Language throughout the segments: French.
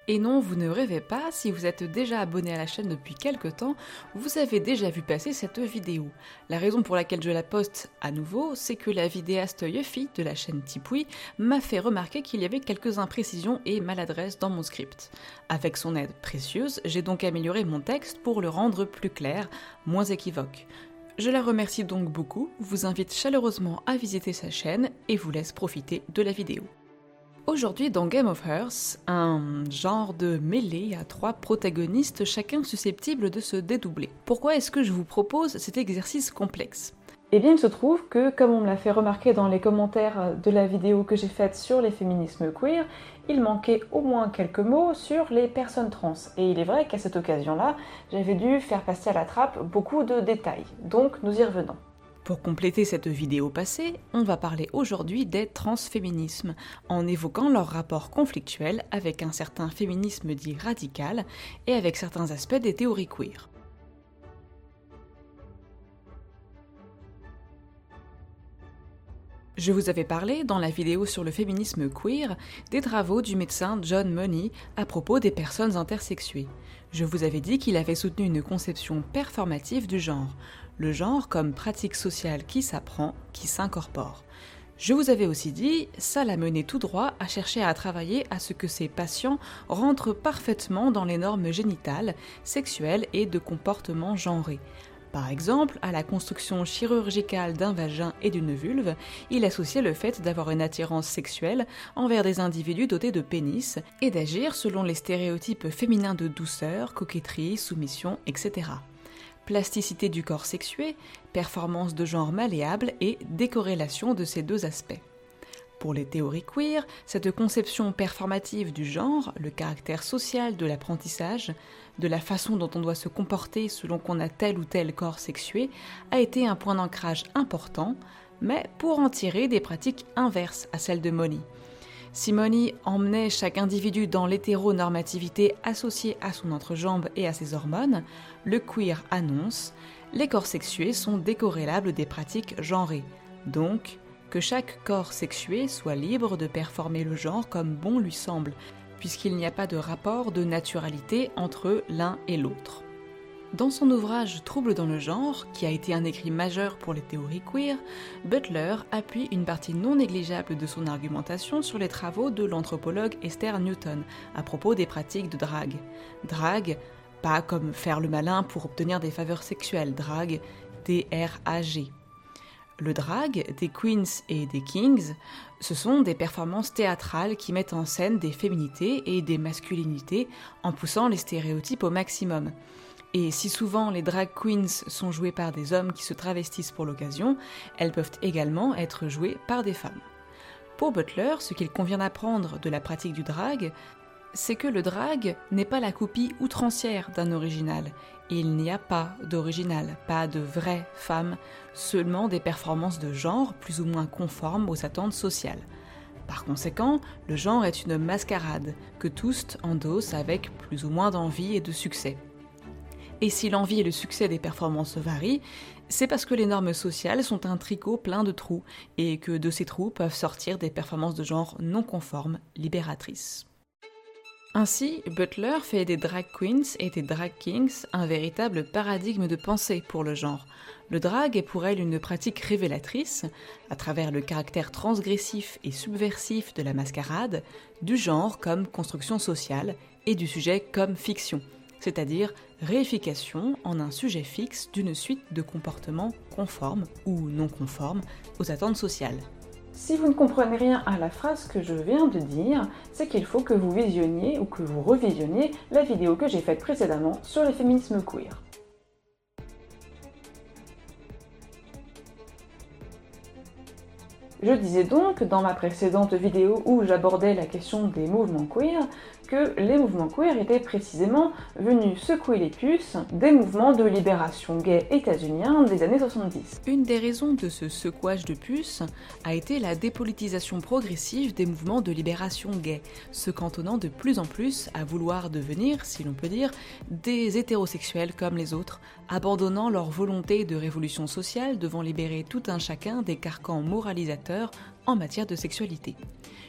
Et non, vous ne rêvez pas, si vous êtes déjà abonné à la chaîne depuis quelques temps, vous avez déjà vu passer cette vidéo. La raison pour laquelle je la poste à nouveau, c'est que la vidéaste Yuffie de la chaîne Tipoui m'a fait remarquer qu'il y avait quelques imprécisions et maladresses dans mon script. Avec son aide précieuse, j'ai donc amélioré mon texte pour le rendre plus clair, moins équivoque. Je la remercie donc beaucoup, vous invite chaleureusement à visiter sa chaîne et vous laisse profiter de la vidéo. Aujourd'hui dans Game of Hearth, un genre de mêlée à 3 protagonistes, chacun susceptible de se dédoubler. Pourquoi est-ce que je vous propose cet exercice complexe ? Eh bien il se trouve que, comme on me l'a fait remarquer dans les commentaires de la vidéo que j'ai faite sur les féminismes queer, il manquait au moins quelques mots sur les personnes trans. Et il est vrai qu'à cette occasion-là, j'avais dû faire passer à la trappe beaucoup de détails. Donc nous y revenons. Pour compléter cette vidéo passée, on va parler aujourd'hui des transféminismes, en évoquant leur rapport conflictuel avec un certain féminisme dit radical et avec certains aspects des théories queer. Je vous avais parlé, dans la vidéo sur le féminisme queer, des travaux du médecin John Money à propos des personnes intersexuées. Je vous avais dit qu'il avait soutenu une conception performative du genre, le genre comme pratique sociale qui s'apprend, qui s'incorpore. Je vous avais aussi dit, ça l'a mené tout droit à chercher à travailler à ce que ces patients rentrent parfaitement dans les normes génitales, sexuelles et de comportement genré. Par exemple, à la construction chirurgicale d'un vagin et d'une vulve, il associait le fait d'avoir une attirance sexuelle envers des individus dotés de pénis et d'agir selon les stéréotypes féminins de douceur, coquetterie, soumission, etc. Plasticité du corps sexué, performance de genre malléable et décorrélation de ces deux aspects. Pour les théories queer, cette conception performative du genre, le caractère social de l'apprentissage, de la façon dont on doit se comporter selon qu'on a tel ou tel corps sexué, a été un point d'ancrage important, mais pour en tirer des pratiques inverses à celles de Money. Si Money emmenait chaque individu dans l'hétéronormativité associée à son entrejambe et à ses hormones, le queer annonce « les corps sexués sont décorrélables des pratiques genrées », donc que chaque corps sexué soit libre de performer le genre comme bon lui semble, puisqu'il n'y a pas de rapport de naturalité entre l'un et l'autre. Dans son ouvrage Troubles dans le genre, qui a été un écrit majeur pour les théories queer, Butler appuie une partie non négligeable de son argumentation sur les travaux de l'anthropologue Esther Newton à propos des pratiques de drague. Drague, pas comme faire le malin pour obtenir des faveurs sexuelles, drague, D-R-A-G. Le drag, des queens et des kings, ce sont des performances théâtrales qui mettent en scène des féminités et des masculinités en poussant les stéréotypes au maximum. Et si souvent les drag queens sont jouées par des hommes qui se travestissent pour l'occasion, elles peuvent également être jouées par des femmes. Pour Butler, ce qu'il convient d'apprendre de la pratique du drag, c'est que le drag n'est pas la copie outrancière d'un original. Il n'y a pas d'original, pas de vraies femmes, seulement des performances de genre plus ou moins conformes aux attentes sociales. Par conséquent, le genre est une mascarade que tous endossent avec plus ou moins d'envie et de succès. Et si l'envie et le succès des performances varient, c'est parce que les normes sociales sont un tricot plein de trous et que de ces trous peuvent sortir des performances de genre non conformes, libératrices. Ainsi, Butler fait des drag queens et des drag kings un véritable paradigme de pensée pour le genre. Le drag est pour elle une pratique révélatrice, à travers le caractère transgressif et subversif de la mascarade, du genre comme construction sociale et du sujet comme fiction, c'est-à-dire réification en un sujet fixe d'une suite de comportements conformes ou non conformes aux attentes sociales. Si vous ne comprenez rien à la phrase que je viens de dire, c'est qu'il faut que vous visionniez ou que vous revisionniez la vidéo que j'ai faite précédemment sur les féminismes queer. Je disais donc dans ma précédente vidéo où j'abordais la question des mouvements queer que les mouvements queer étaient précisément venus secouer les puces des mouvements de libération gay états-uniens des années 70. Une des raisons de ce secouage de puces a été la dépolitisation progressive des mouvements de libération gay, se cantonnant de plus en plus à vouloir devenir, si l'on peut dire, des hétérosexuels comme les autres, abandonnant leur volonté de révolution sociale devant libérer tout un chacun des carcans moralisateurs en matière de sexualité.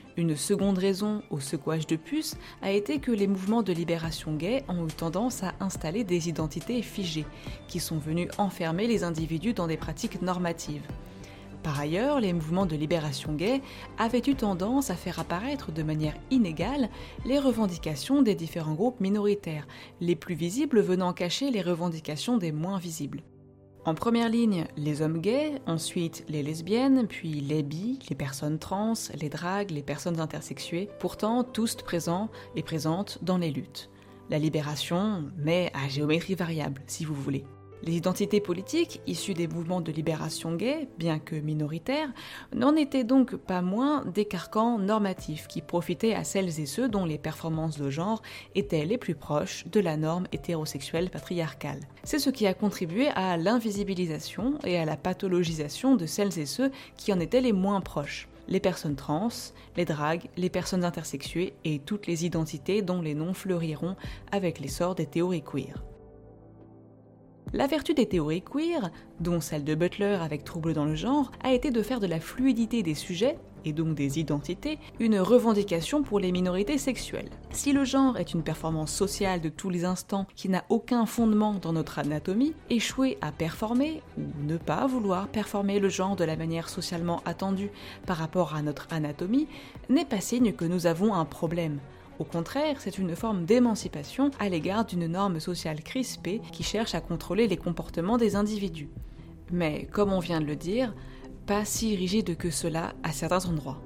Une seconde raison au secouage de puce a été que les mouvements de libération gay ont eu tendance à installer des identités figées, qui sont venus enfermer les individus dans des pratiques normatives. Par ailleurs, les mouvements de libération gay avaient eu tendance à faire apparaître de manière inégale les revendications des différents groupes minoritaires, les plus visibles venant cacher les revendications des moins visibles. En première ligne, les hommes gays, ensuite les lesbiennes, puis les bi, les personnes trans, les drags, les personnes intersexuées, pourtant tous présents et présentes dans les luttes. La libération, mais à géométrie variable, si vous voulez. Les identités politiques, issues des mouvements de libération gay, bien que minoritaires, n'en étaient donc pas moins des carcans normatifs qui profitaient à celles et ceux dont les performances de genre étaient les plus proches de la norme hétérosexuelle patriarcale. C'est ce qui a contribué à l'invisibilisation et à la pathologisation de celles et ceux qui en étaient les moins proches. Les personnes trans, les drags, les personnes intersexuées et toutes les identités dont les noms fleuriront avec l'essor des théories queer. La vertu des théories queer, dont celle de Butler avec Troubles dans le genre, a été de faire de la fluidité des sujets, et donc des identités, une revendication pour les minorités sexuelles. Si le genre est une performance sociale de tous les instants qui n'a aucun fondement dans notre anatomie, échouer à performer, ou ne pas vouloir performer le genre de la manière socialement attendue par rapport à notre anatomie, n'est pas signe que nous avons un problème. Au contraire, c'est une forme d'émancipation à l'égard d'une norme sociale crispée qui cherche à contrôler les comportements des individus. Mais, comme on vient de le dire, pas si rigide que cela à certains endroits.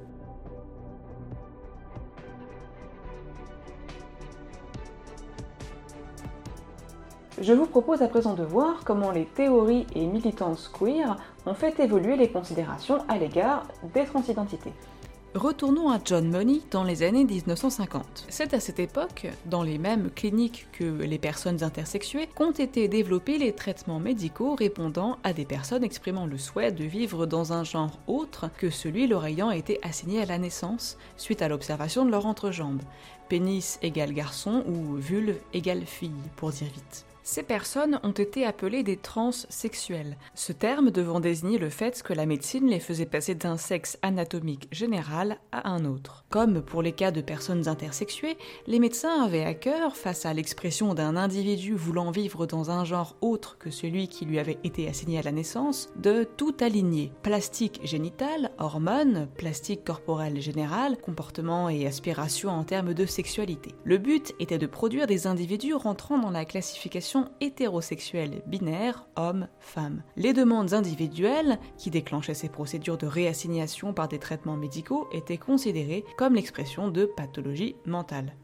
Je vous propose à présent de voir comment les théories et militances queer ont fait évoluer les considérations à l'égard des transidentités. Retournons à John Money dans les années 1950. C'est à cette époque, dans les mêmes cliniques que les personnes intersexuées, qu'ont été développés les traitements médicaux répondant à des personnes exprimant le souhait de vivre dans un genre autre que celui leur ayant été assigné à la naissance, suite à l'observation de leur entrejambe. Pénis égale garçon ou vulve égale fille, pour dire vite. Ces personnes ont été appelées des transsexuels, ce terme devant désigner le fait que la médecine les faisait passer d'un sexe anatomique général à un autre. Comme pour les cas de personnes intersexuées, les médecins avaient à cœur, face à l'expression d'un individu voulant vivre dans un genre autre que celui qui lui avait été assigné à la naissance, de tout aligner. Plastique génital, hormones, plastique corporel général, comportement et aspiration en termes de sexualité. Le but était de produire des individus rentrant dans la classification hétérosexuelle binaire, homme-femme. Les demandes individuelles, qui déclenchaient ces procédures de réassignation par des traitements médicaux, étaient considérées comme l'expression de pathologie mentale.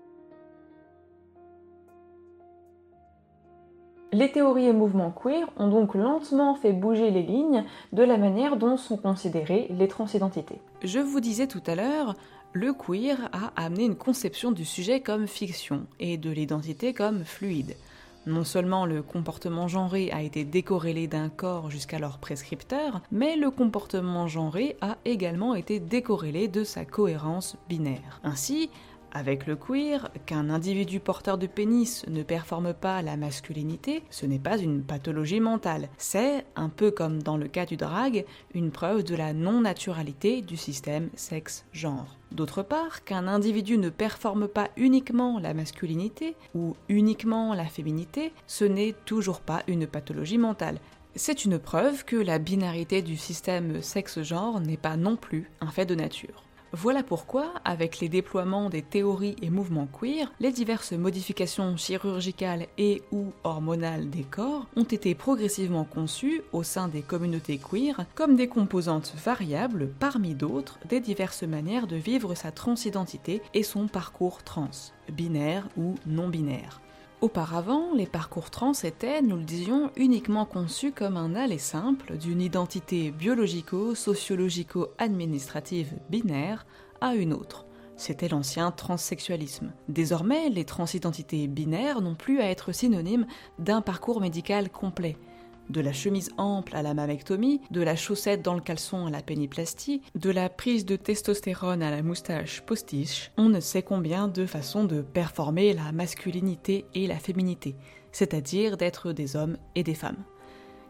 Les théories et mouvements queer ont donc lentement fait bouger les lignes de la manière dont sont considérées les transidentités. Je vous disais tout à l'heure, le queer a amené une conception du sujet comme fiction et de l'identité comme fluide. Non seulement le comportement genré a été décorrélé d'un corps jusqu'alors prescripteur, mais le comportement genré a également été décorrélé de sa cohérence binaire. Ainsi, avec le queer, qu'un individu porteur de pénis ne performe pas la masculinité, ce n'est pas une pathologie mentale. C'est, un peu comme dans le cas du drag, une preuve de la non-naturalité du système sexe-genre. D'autre part, qu'un individu ne performe pas uniquement la masculinité ou uniquement la féminité, ce n'est toujours pas une pathologie mentale. C'est une preuve que la binarité du système sexe-genre n'est pas non plus un fait de nature. Voilà pourquoi, avec les déploiements des théories et mouvements queer, les diverses modifications chirurgicales et ou hormonales des corps ont été progressivement conçues au sein des communautés queer comme des composantes variables, parmi d'autres, des diverses manières de vivre sa transidentité et son parcours trans, binaire ou non-binaire. Auparavant, les parcours trans étaient, nous le disions, uniquement conçus comme un aller simple d'une identité biologico-sociologico-administrative binaire à une autre. C'était l'ancien transsexualisme. Désormais, les transidentités binaires n'ont plus à être synonymes d'un parcours médical complet. De la chemise ample à la mammectomie, de la chaussette dans le caleçon à la péniplastie, de la prise de testostérone à la moustache postiche, on ne sait combien de façons de performer la masculinité et la féminité, c'est-à-dire d'être des hommes et des femmes.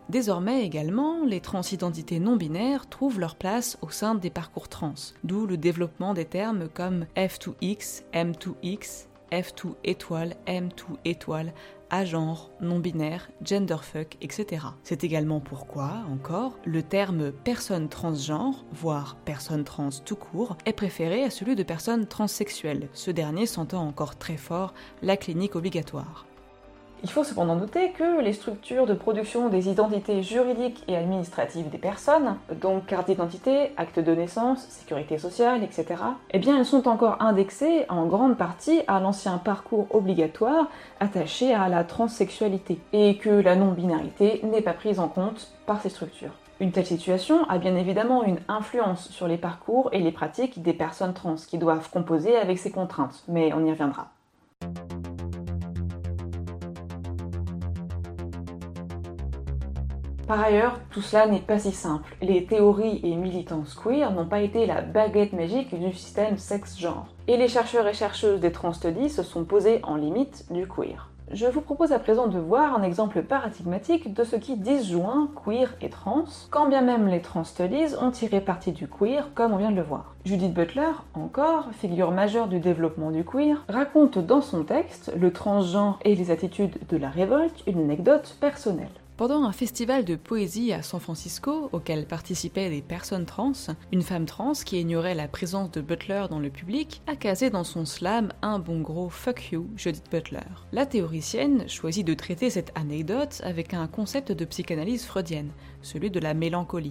Désormais également, les transidentités non-binaires trouvent leur place au sein des parcours trans, d'où le développement des termes comme F2X, M2X, F2 étoile, M2 étoile, agenre, non-binaire, genderfuck, etc. C'est également pourquoi, encore, le terme personne transgenre, voire personne trans tout court, est préféré à celui de personne transsexuelle, ce dernier sentant encore très fort la clinique obligatoire. Il faut cependant noter que les structures de production des identités juridiques et administratives des personnes, donc carte d'identité, acte de naissance, sécurité sociale, etc., eh bien elles sont encore indexées en grande partie à l'ancien parcours obligatoire attaché à la transsexualité, et que la non-binarité n'est pas prise en compte par ces structures. Une telle situation a bien évidemment une influence sur les parcours et les pratiques des personnes trans qui doivent composer avec ces contraintes, mais on y reviendra. Par ailleurs, tout cela n'est pas si simple. Les théories et militances queer n'ont pas été la baguette magique du système sexe-genre. Et les chercheurs et chercheuses des trans-studies se sont posés en limite du queer. Je vous propose à présent de voir un exemple paradigmatique de ce qui disjoint queer et trans, quand bien même les trans-studies ont tiré parti du queer, comme on vient de le voir. Judith Butler, encore, figure majeure du développement du queer, raconte dans son texte « Le transgenre et les attitudes de la révolte » une anecdote personnelle. Pendant un festival de poésie à San Francisco, auquel participaient des personnes trans, une femme trans qui ignorait la présence de Butler dans le public a casé dans son slam un bon gros « fuck you, Judith Butler ». La théoricienne choisit de traiter cette anecdote avec un concept de psychanalyse freudienne, celui de la mélancolie.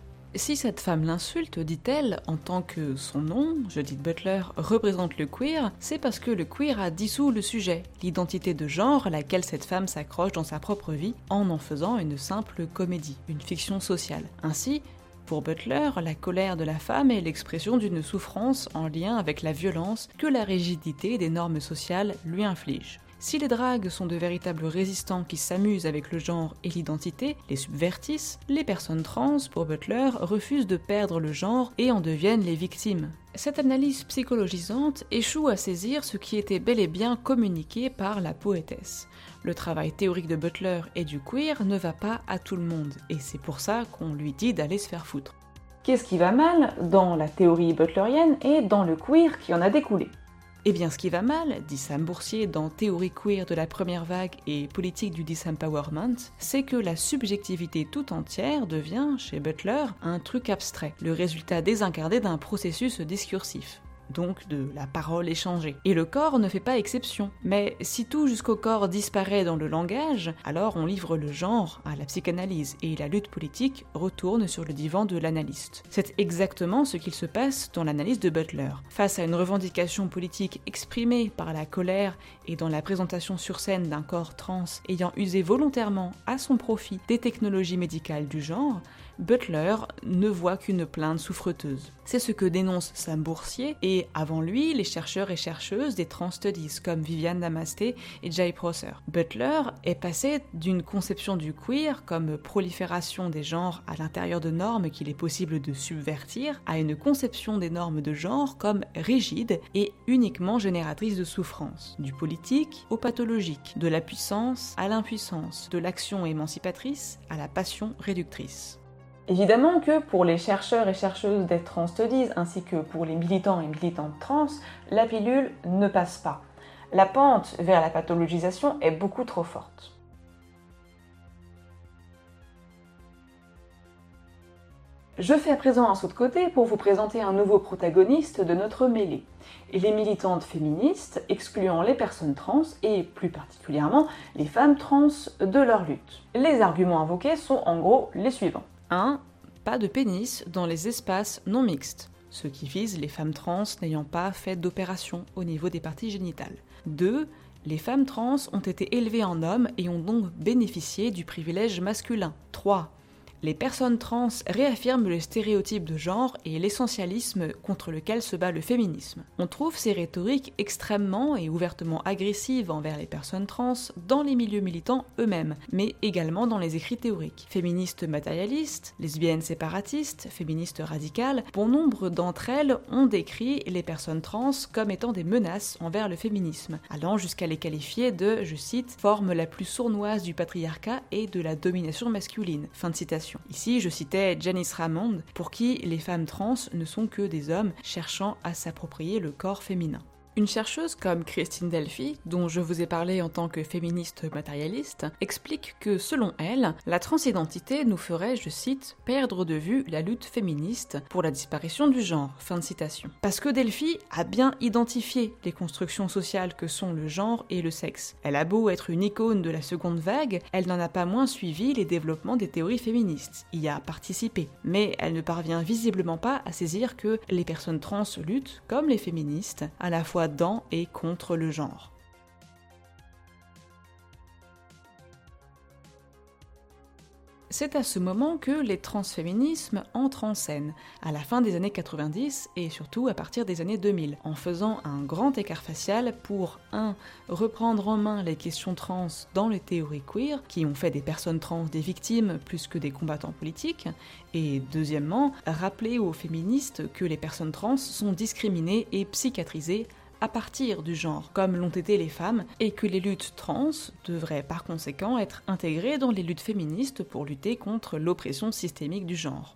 Si cette femme l'insulte, dit-elle, en tant que son nom, Judith Butler, représente le queer, c'est parce que le queer a dissous le sujet, l'identité de genre à laquelle cette femme s'accroche dans sa propre vie, en faisant une simple comédie, une fiction sociale. Ainsi, pour Butler, la colère de la femme est l'expression d'une souffrance en lien avec la violence que la rigidité des normes sociales lui inflige. Si les dragues sont de véritables résistants qui s'amusent avec le genre et l'identité, les subvertissent, les personnes trans, pour Butler, refusent de perdre le genre et en deviennent les victimes. Cette analyse psychologisante échoue à saisir ce qui était bel et bien communiqué par la poétesse. Le travail théorique de Butler et du queer ne va pas à tout le monde, et c'est pour ça qu'on lui dit d'aller se faire foutre. Qu'est-ce qui va mal dans la théorie butlerienne et dans le queer qui en a découlé ? Eh bien, ce qui va mal, dit Sam Boursier dans Théorie queer de la première vague et Politique du disempowerment, c'est que la subjectivité tout entière devient, chez Butler, un truc abstrait, le résultat désincarné d'un processus discursif. Donc de la parole échangée. Et le corps ne fait pas exception. Mais si tout jusqu'au corps disparaît dans le langage, alors on livre le genre à la psychanalyse et la lutte politique retourne sur le divan de l'analyste. C'est exactement ce qu'il se passe dans l'analyse de Butler. Face à une revendication politique exprimée par la colère et dans la présentation sur scène d'un corps trans ayant usé volontairement à son profit des technologies médicales du genre, Butler ne voit qu'une plainte souffreteuse. C'est ce que dénonce Sam Boursier et, avant lui, les chercheurs et chercheuses des trans studies comme Viviane Namasté et Jay Prosser. Butler est passé d'une conception du queer comme prolifération des genres à l'intérieur de normes qu'il est possible de subvertir à une conception des normes de genre comme rigides et uniquement génératrices de souffrance, du politique au pathologique, de la puissance à l'impuissance, de l'action émancipatrice à la passion réductrice. Évidemment que pour les chercheurs et chercheuses des trans studies ainsi que pour les militants et militantes trans, la pilule ne passe pas. La pente vers la pathologisation est beaucoup trop forte. Je fais à présent un saut de côté pour vous présenter un nouveau protagoniste de notre mêlée, les militantes féministes excluant les personnes trans et plus particulièrement les femmes trans de leur lutte. Les arguments invoqués sont en gros les suivants. 1. Pas de pénis dans les espaces non mixtes, ce qui vise les femmes trans n'ayant pas fait d'opération au niveau des parties génitales. 2. Les femmes trans ont été élevées en hommes et ont donc bénéficié du privilège masculin. 3. Les personnes trans réaffirment le stéréotype de genre et l'essentialisme contre lequel se bat le féminisme. On trouve ces rhétoriques extrêmement et ouvertement agressives envers les personnes trans dans les milieux militants eux-mêmes, mais également dans les écrits théoriques. Féministes matérialistes, lesbiennes séparatistes, féministes radicales, bon nombre d'entre elles ont décrit les personnes trans comme étant des menaces envers le féminisme, allant jusqu'à les qualifier de, je cite, « forme la plus sournoise du patriarcat et de la domination masculine ». Fin de citation. Ici, je citais Janice Raymond, pour qui les femmes trans ne sont que des hommes cherchant à s'approprier le corps féminin. Une chercheuse comme Christine Delphi, dont je vous ai parlé en tant que féministe matérialiste, explique que selon elle, la transidentité nous ferait, je cite, « perdre de vue la lutte féministe pour la disparition du genre ». Fin de citation. Parce que Delphi a bien identifié les constructions sociales que sont le genre et le sexe. Elle a beau être une icône de la seconde vague, elle n'en a pas moins suivi les développements des théories féministes, y a participé. Mais elle ne parvient visiblement pas à saisir que les personnes trans luttent, comme les féministes, à la fois dans et contre le genre. C'est à ce moment que les transféminismes entrent en scène, à la fin des années 90 et surtout à partir des années 2000, en faisant un grand écart facial pour 1. Reprendre en main les questions trans dans les théories queer, qui ont fait des personnes trans des victimes plus que des combattants politiques, et deuxièmement, rappeler aux féministes que les personnes trans sont discriminées et psychiatrisées à partir du genre, comme l'ont été les femmes, et que les luttes trans devraient par conséquent être intégrées dans les luttes féministes pour lutter contre l'oppression systémique du genre.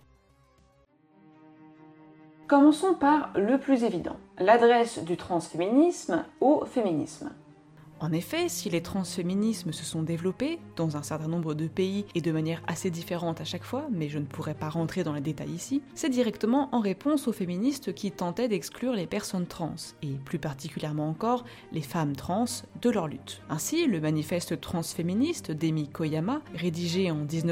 Commençons par le plus évident, l'adresse du transféminisme au féminisme. En effet, si les transféminismes se sont développés dans un certain nombre de pays et de manière assez différente à chaque fois, mais je ne pourrais pas rentrer dans les détails ici, c'est directement en réponse aux féministes qui tentaient d'exclure les personnes trans, et plus particulièrement encore les femmes trans, de leur lutte. Ainsi, le manifeste transféministe d'Emi Koyama, rédigé en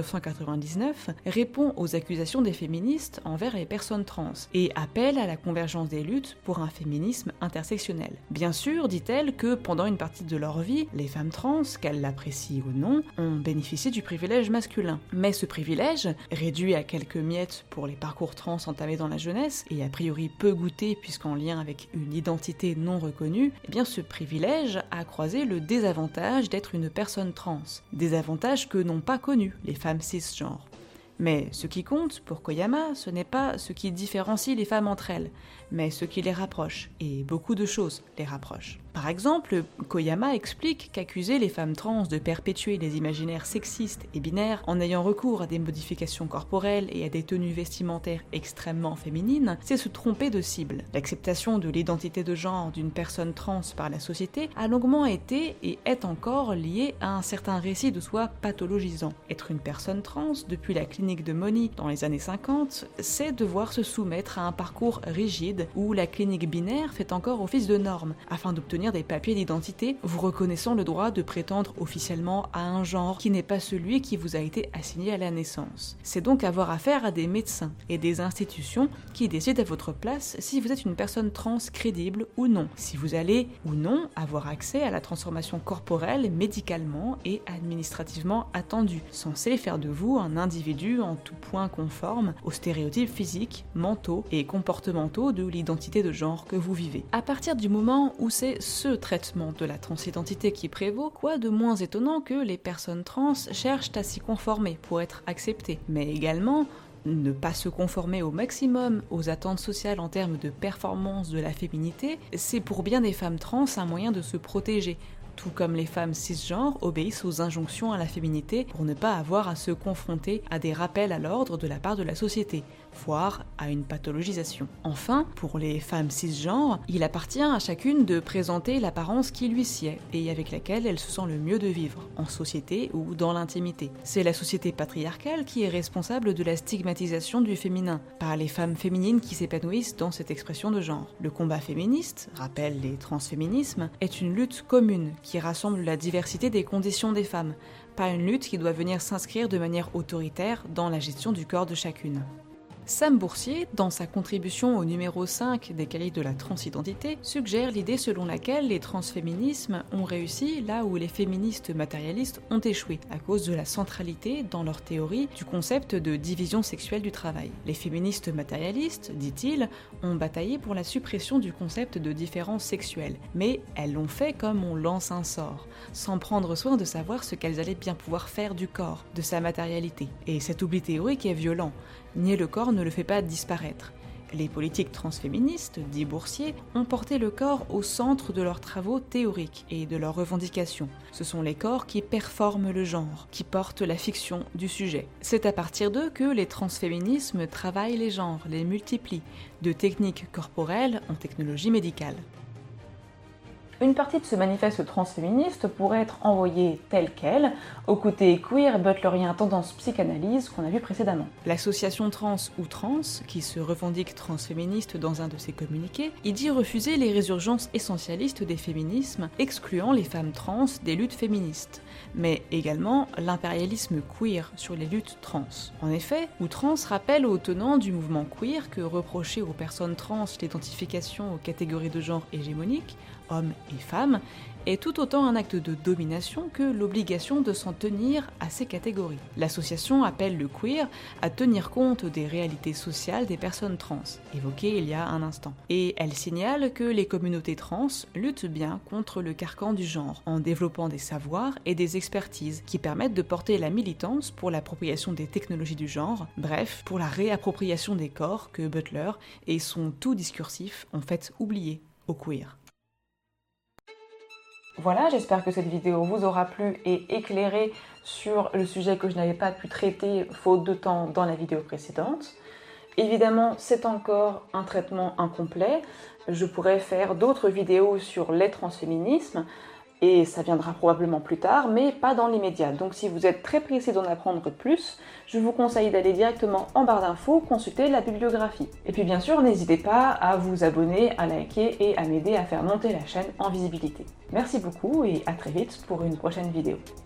1999, répond aux accusations des féministes envers les personnes trans, et appelle à la convergence des luttes pour un féminisme intersectionnel. Bien sûr, dit-elle que pendant une partie de leur vie, les femmes trans, qu'elles l'apprécient ou non, ont bénéficié du privilège masculin. Mais ce privilège, réduit à quelques miettes pour les parcours trans entamés dans la jeunesse, et a priori peu goûté puisqu'en lien avec une identité non reconnue, eh bien ce privilège a croisé le désavantage d'être une personne trans. Désavantage que n'ont pas connu les femmes cisgenres. Mais ce qui compte, pour Koyama, ce n'est pas ce qui différencie les femmes entre elles, mais ce qui les rapproche, et beaucoup de choses les rapprochent. Par exemple, Koyama explique qu'accuser les femmes trans de perpétuer les imaginaires sexistes et binaires en ayant recours à des modifications corporelles et à des tenues vestimentaires extrêmement féminines, c'est se tromper de cible. L'acceptation de l'identité de genre d'une personne trans par la société a longuement été et est encore liée à un certain récit de soi pathologisant. Être une personne trans, depuis la clinique de Moni dans les années 50, c'est devoir se soumettre à un parcours rigide où la clinique binaire fait encore office de norme, afin d'obtenir des papiers d'identité vous reconnaissant le droit de prétendre officiellement à un genre qui n'est pas celui qui vous a été assigné à la naissance. C'est donc avoir affaire à des médecins et des institutions qui décident à votre place si vous êtes une personne trans crédible ou non, si vous allez ou non avoir accès à la transformation corporelle médicalement et administrativement attendue, censée faire de vous un individu en tout point conforme aux stéréotypes physiques, mentaux et comportementaux de l'identité de genre que vous vivez. À partir du moment où c'est ce traitement de la transidentité qui prévaut, quoi de moins étonnant que les personnes trans cherchent à s'y conformer pour être acceptées, mais également ne pas se conformer au maximum aux attentes sociales en termes de performance de la féminité, c'est pour bien des femmes trans un moyen de se protéger, tout comme les femmes cisgenres obéissent aux injonctions à la féminité pour ne pas avoir à se confronter à des rappels à l'ordre de la part de la société, voire à une pathologisation. Enfin, pour les femmes cisgenres, il appartient à chacune de présenter l'apparence qui lui sied et avec laquelle elle se sent le mieux de vivre, en société ou dans l'intimité. C'est la société patriarcale qui est responsable de la stigmatisation du féminin, par les femmes féminines qui s'épanouissent dans cette expression de genre. Le combat féministe, rappelle les transféminismes, est une lutte commune qui rassemble la diversité des conditions des femmes, pas une lutte qui doit venir s'inscrire de manière autoritaire dans la gestion du corps de chacune. Sam Boursier, dans sa contribution au numéro 5 des cahiers de la transidentité, suggère l'idée selon laquelle les transféminismes ont réussi là où les féministes matérialistes ont échoué, à cause de la centralité, dans leur théorie, du concept de division sexuelle du travail. Les féministes matérialistes, dit-il, ont bataillé pour la suppression du concept de différence sexuelle, mais elles l'ont fait comme on lance un sort, sans prendre soin de savoir ce qu'elles allaient bien pouvoir faire du corps, de sa matérialité. Et cet oubli théorique est violent. Nier le corps ne le fait pas disparaître. Les politiques transféministes, dit Boursier, ont porté le corps au centre de leurs travaux théoriques et de leurs revendications. Ce sont les corps qui performent le genre, qui portent la fiction du sujet. C'est à partir d'eux que les transféminismes travaillent les genres, les multiplient, de techniques corporelles en technologie médicale. Une partie de ce manifeste transféministe pourrait être envoyée telle qu'elle au côté queer butlerien tendance psychanalyse qu'on a vu précédemment. L'association Trans ou Trans, qui se revendique transféministe dans un de ses communiqués, y dit refuser les résurgences essentialistes des féminismes, excluant les femmes trans des luttes féministes, mais également l'impérialisme queer sur les luttes trans. En effet, ou Trans rappelle aux tenants du mouvement queer que reprocher aux personnes trans l'identification aux catégories de genre hégémoniques, hommes et femmes, est tout autant un acte de domination que l'obligation de s'en tenir à ces catégories. L'association appelle le queer à tenir compte des réalités sociales des personnes trans, évoquées il y a un instant. Et elle signale que les communautés trans luttent bien contre le carcan du genre, en développant des savoirs et des expertises qui permettent de porter la militance pour l'appropriation des technologies du genre, bref, pour la réappropriation des corps que Butler et son tout discursif ont fait oublier aux queers. Voilà, j'espère que cette vidéo vous aura plu et éclairé sur le sujet que je n'avais pas pu traiter faute de temps dans la vidéo précédente. Évidemment, c'est encore un traitement incomplet. Je pourrais faire d'autres vidéos sur les transféminismes, et ça viendra probablement plus tard, mais pas dans l'immédiat. Donc si vous êtes très pressé d'en apprendre plus, je vous conseille d'aller directement en barre d'infos, consulter la bibliographie. Et puis bien sûr, n'hésitez pas à vous abonner, à liker et à m'aider à faire monter la chaîne en visibilité. Merci beaucoup et à très vite pour une prochaine vidéo.